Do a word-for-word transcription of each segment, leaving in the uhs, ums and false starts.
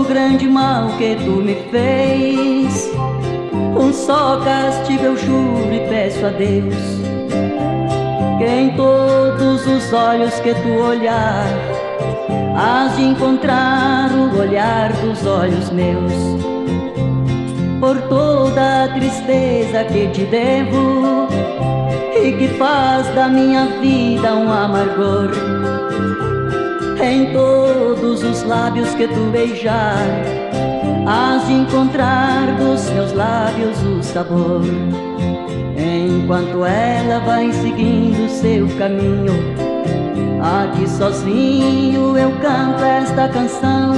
grande mal que tu me fez. Um só castigo eu juro e peço a Deus, que em todos os olhos que tu olhar, hás de encontrar o olhar dos olhos meus. Por toda a tristeza que te devo e que faz da minha vida um amargor, em todos os lábios que tu beijar, hás de encontrar dos meus lábios o sabor. Enquanto ela vai seguindo seu caminho, aqui sozinho eu canto esta canção,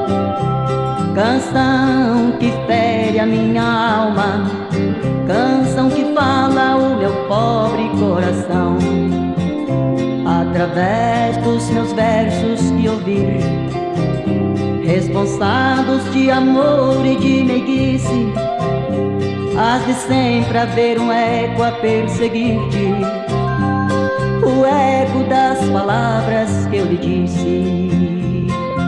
canção que fere a minha alma, canção que fala o meu pobre coração. Através dos meus versos que ouvir, responsados de amor e de meiguice, hás de sempre haver um eco a perseguir-te, o eco das palavras que eu lhe disse.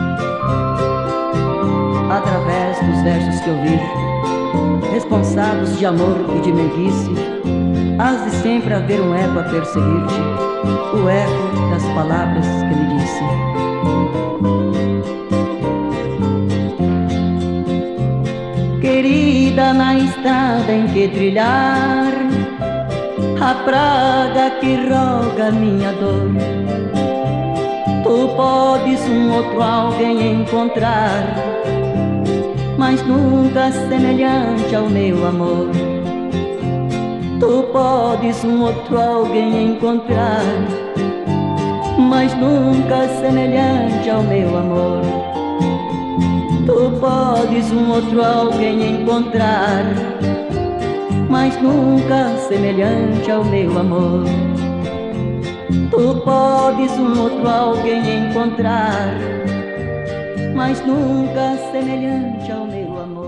Através dos versos que ouvir, responsados de amor e de meiguice, hás de sempre haver um eco a perseguir-te, o eco das palavras que lhe disse. Querida, na estrada em que trilhar, a praga que roga minha dor, tu podes um outro alguém encontrar, mas nunca semelhante ao meu amor. Tu podes um outro alguém encontrar, mas nunca semelhante ao meu amor. Tu podes um outro alguém encontrar, mas nunca semelhante ao meu amor. Tu podes um outro alguém encontrar, mas nunca semelhante ao meu amor.